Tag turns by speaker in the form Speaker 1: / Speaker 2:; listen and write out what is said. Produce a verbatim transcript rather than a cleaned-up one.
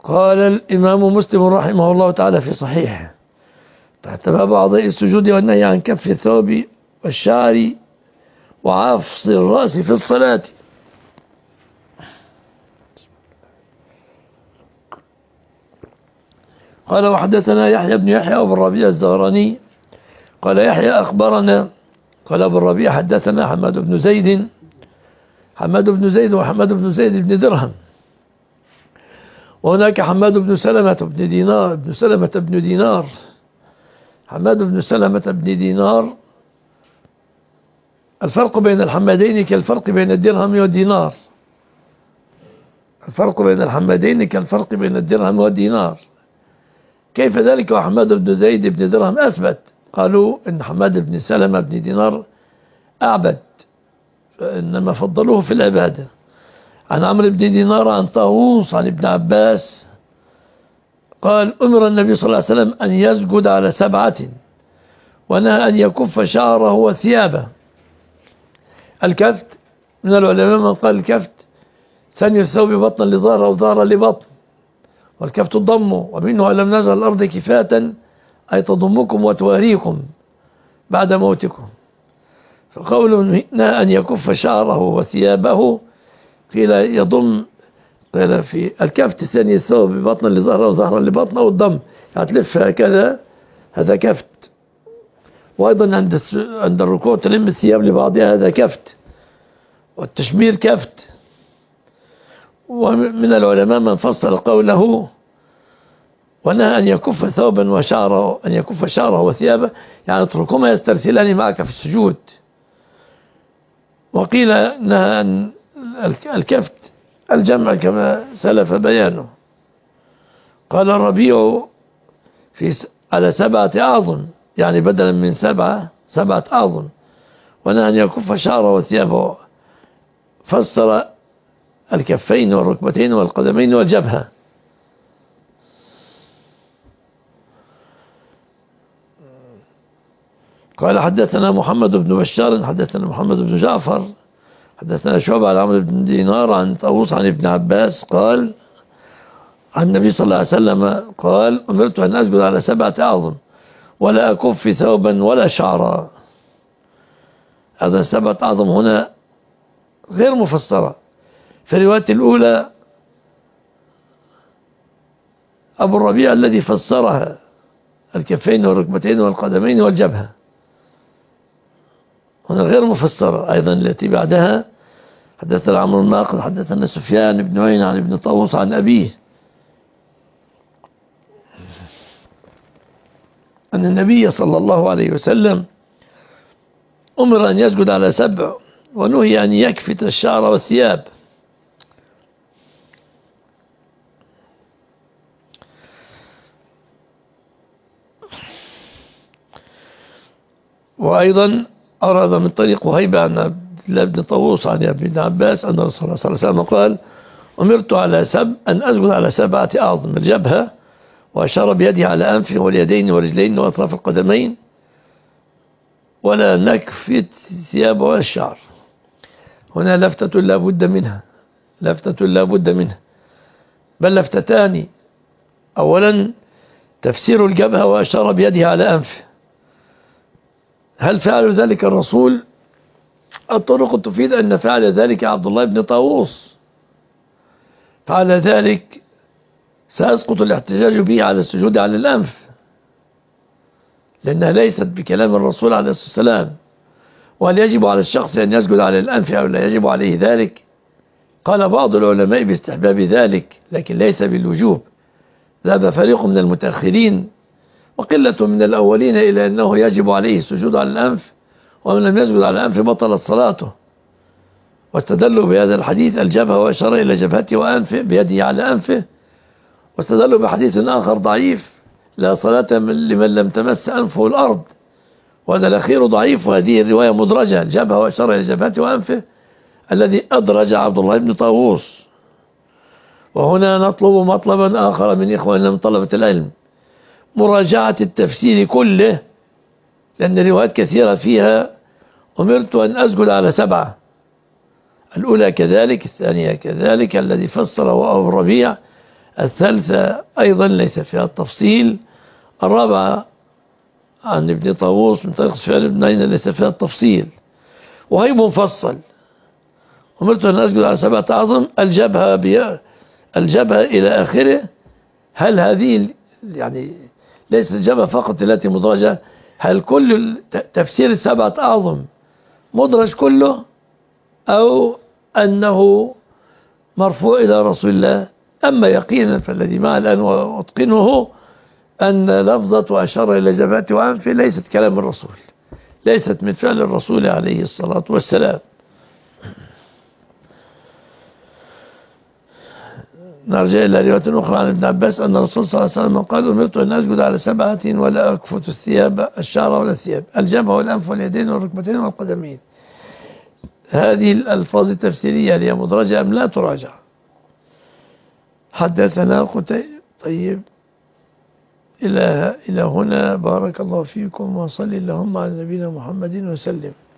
Speaker 1: قال الإمام مسلم رحمه الله تعالى في صحيحه تحت باب أعضاء السجود والنهي عن كف الثوب والشعر وعفص الرأس في الصلاة. قال وحدثنا يحيى بن يحيى أبو الربيع الزهراني قال يحيى أخبرنا قال أبو الربيع حدثنا حماد بن زيد حماد بن زيد وحماد بن زيد بن درهم، وهناك حماد بن سلمة بن دينار بن سلمة بن دينار حماد بن سلمة بن دينار. الفرق بين الحمادين كالفرق بين الدرهم والدينار الفرق بين الحمادين كالفرق بين الدرهم والدينار. كيف ذلك؟ وحماد بن زيد بن درهم أثبت، قالوا إن حماد بن سلمة بن دينار أعبد، إنما فضلوه في العبادة. عن عمرو بن دينار عن طاووس عن ابن عباس قال أمر النبي صلى الله عليه وسلم أن يسجد على سبعة ونهى أن يكف شعره وثيابه. الكفت من العلماء من قال الكفت ثاني الثوب بطنا لظهر أو ظهر لبطن، والكفت الضم، ومنه ألم نجعل الأرض كفاة أي تضمكم وتواريكم بعد موتكم. فقوله نهى أن يكف شعره وثيابه قيل يضم، قيل في الكفت ثاني الثوب ببطن لظهر أو ظهرا لبطن أو الضم هتلف هكذا، هذا كفت. وأيضا عند عند الركوع تلم الثياب لبعضها، هذا كفت. والتشمير كفت. ومن العلماء من فصل قوله ونهى أن يكف ثوبا وشعره أن يكف شعره وثيابه يعني اتركهما يسترسلان معك في السجود. وقيل نهى أن الكفت الجمع كما سلف بيانه. قال الربيع في على سبعة أعظم يعني بدلا من سبعة سبعة أعظم، ونهى أن يكف شعره وثيابه، فسر الكفين والركبتين والقدمين والجبهة. قال حدثنا محمد بن بشار حدثنا محمد بن جعفر حدثنا شعبة عن عمرو بن دينار عن طاووس عن ابن عباس قال عن النبي صلى الله عليه وسلم قال أمرت أن أسجد على سبعة أعظم ولا أكف ثوبا ولا شعرا. هذا السبعة أعظم هنا غير مفسرة. في الرواية الأولى أبو الربيع الذي فسرها الكفين والركبتين والقدمين والجبهة، هنا غير مفسرة. أيضا التي بعدها حدثنا عمرو الناقد حدثنا سفيان بن عيينة عن ابن طاووس عن أبيه أن النبي صلى الله عليه وسلم أمر أن يسجد على سبع ونهي أن يكفت الشعر والثياب. وأيضا أراد من طريق وهيبة عن عبد الله بن طاووس عن ابن عباس أن الرسول صلى الله عليه وسلم قال أمرت على سب أن أسجد على سبعة أعظم الجبهة، وأشار بيده على أنفه واليدين والرجلين وأطراف القدمين، ولا نكفت ثياب ولا الشعر. هنا لفتة لا بد منها لفتة لا بد منها بل لفتتان. أولا تفسير الجبهة وأشار بيده على أنفه، هل فعل ذلك الرسول؟ الطرق تفيد أن فعل ذلك عبد الله بن طاووس، فعل ذلك سيسقط الاحتجاج به على السجود على الأنف، لأنها ليست بكلام الرسول عليه الصلاة والسلام. وهل يجب على الشخص أن يسجد على الأنف أو لا يجب عليه ذلك؟ قال بعض العلماء باستحباب ذلك لكن ليس بالوجوب. ذهب فريق من المتأخرين وقلة من الأولين إلى أنه يجب عليه السجود على الأنف، ومن لم يسجد على الأنف بطلت صلاته، واستدلوا بهذا الحديث الجبهة وأشار إلى جبهته وأنفه بيده على أنفه، واستدلوا بحديث آخر ضعيف لا صلاة لمن لم تمس أنفه الأرض، وهذا الأخير ضعيف، وهذه الرواية مدرجة الجبهة وأشار إلى جبهته وأنفه الذي أدرج عبد الله بن طاووس. وهنا نطلب مطلبا آخر من إخواننا من طلبة العلم، مراجعة التفسير كله، لأن الروايات كثيرة فيها أمرت أن أسجد على سبعة، الأولى كذلك الثانية كذلك، الذي فسره أبو الربيع الثالثة أيضا ليس فيها التفصيل. الرابعة عن ابن طاووس من طريق سفيان بن عيينة ليس فيها التفصيل وهي مفصل. أمرت أن أسجد على سبعة أعظم، الجبهة بي... الجبهة إلى آخره. هل هذه يعني ليس الجبهة فقط التي مدرجة؟ هل كل تفسير السبعة أعظم مدرج كله أو أنه مرفوع إلى رسول الله؟ أما يقينا فالذي معه الآن وأتقنه أن لفظة أشار إلى جبهته وأنفه ليست كلام الرسول، ليست من فعل الرسول عليه الصلاة والسلام. نرجع إلى رواية أخرى عن ابن عباس أن الرسول صلى الله عليه وسلم قال: أمرت أن أسجد على سبعة ولا أكفت الثياب الشعر ولا الثياب، الجبهة والأنف واليدين والركبتين والقدمين. هذه الألفاظ التفسيرية هي مدرجة أم لا تراجع؟ حدثنا قتيبة. طيب، إلى إلى هنا بارك الله فيكم، وصلي اللهم على نبينا محمد وسلم.